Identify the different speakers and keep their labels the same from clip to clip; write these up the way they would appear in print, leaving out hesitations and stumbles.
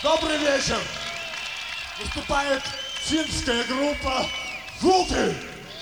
Speaker 1: Добрый вечер! Выступает финская группа «Желтый».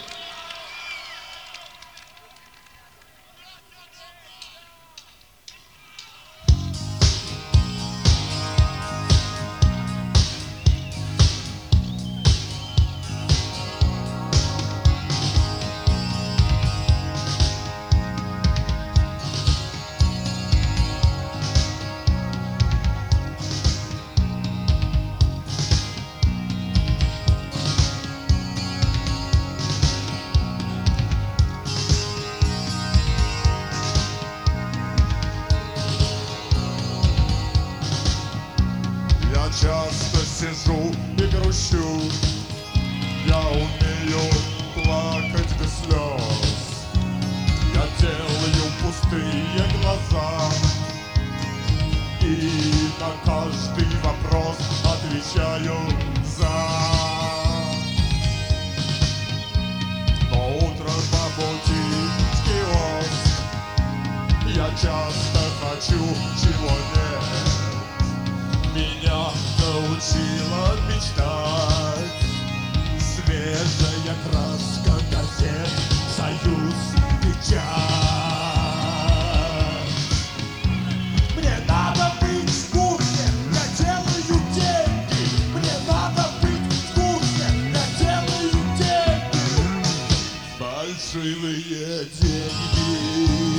Speaker 2: Часто сижу и грущу, я умею плакать без слез. Я делаю пустые глаза и на каждый вопрос отвечаю «за». Но утром по пути в киоск я часто хочу, чего нет. Меня научила мечтать свежая краска газет, союз, печать. Мне надо быть в курсе, я делаю деньги. Мне надо быть в курсе, я делаю деньги. Фальшивые деньги.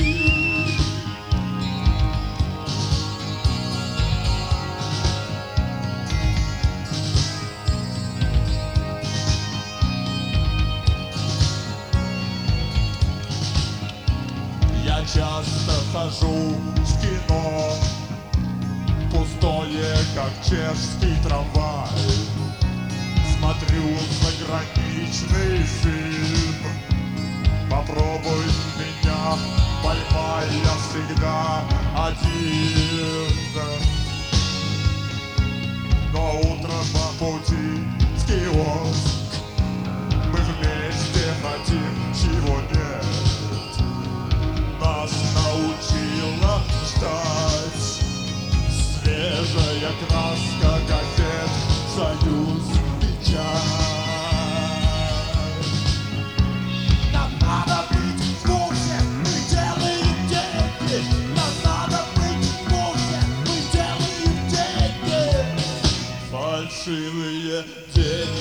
Speaker 2: Я часто хожу в кино, пустое, как чешский трамвай. Смотрю заграничный фильм, попробуй меня, поймай, я всегда один. Но утром по пути в киоск мы вместе хотим, чего нет. Нас научила ждать свежая краска газет, союз, печать. Нам надо быть в курсе, мы делаем деньги. Нам надо быть в курсе, мы делаем деньги. Фальшивые деньги.